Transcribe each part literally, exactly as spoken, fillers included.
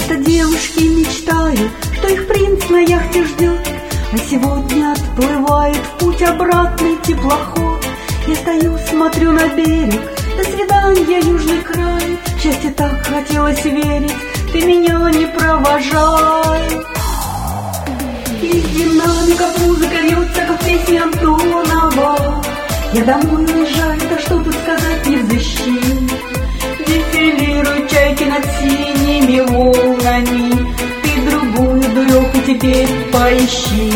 Часто девушки мечтают, что их принц на яхте ждет, а сегодня отплывает в путь обратный теплоход. Я стою, смотрю на берег, до свидания, южный край. Счастье так хотелось верить, ты меня не провожай. Из динамиков музыка льется, как песня Антонова. Я домой уезжаю, да что тут сказать, не взыщи. Дефилируют чайки над синими волнами, ты другую дуреху теперь поищи.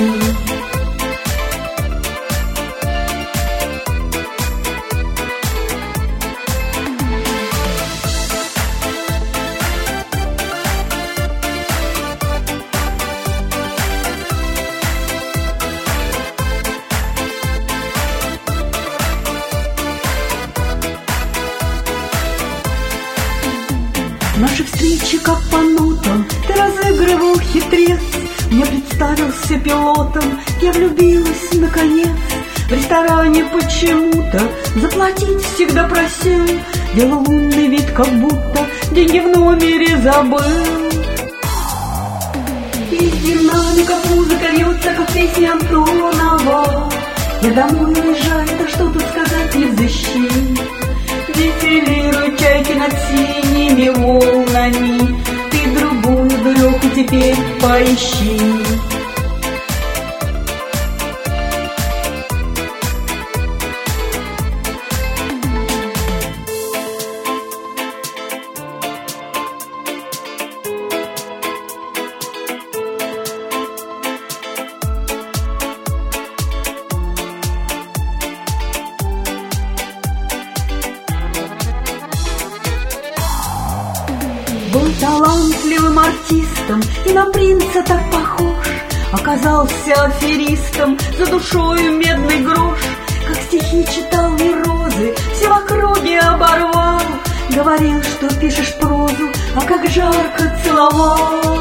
Наши встречи как по нотам, ты разыгрывал хитрец. Мне представился пилотом, я влюбилась наконец. В ресторане почему-то заплатить всегда просил, делал умный вид, как будто деньги в номере забыл. Из динамиков музыка льется, как песня Антонова. Я домой уезжаю, да что тут сказать, не взыщи. Дефилируют чайки над синими волнами, ты другую дуреху теперь поищи. Был талантливым артистом и на принца так похож, оказался аферистом, за душою медный грош. Как стихи читал и розы, все в округе оборвал. Говорил, что пишешь прозу, а как жарко целовал.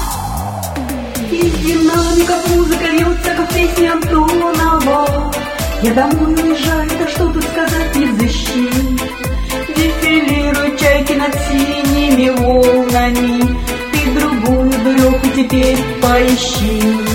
Из динамиков музыка льется, как песня Антонова. Я домой уезжаю, да что тут сказать, не взыщи. Дефилируют чайки над синими волнами, ты другую дуреху теперь поищи.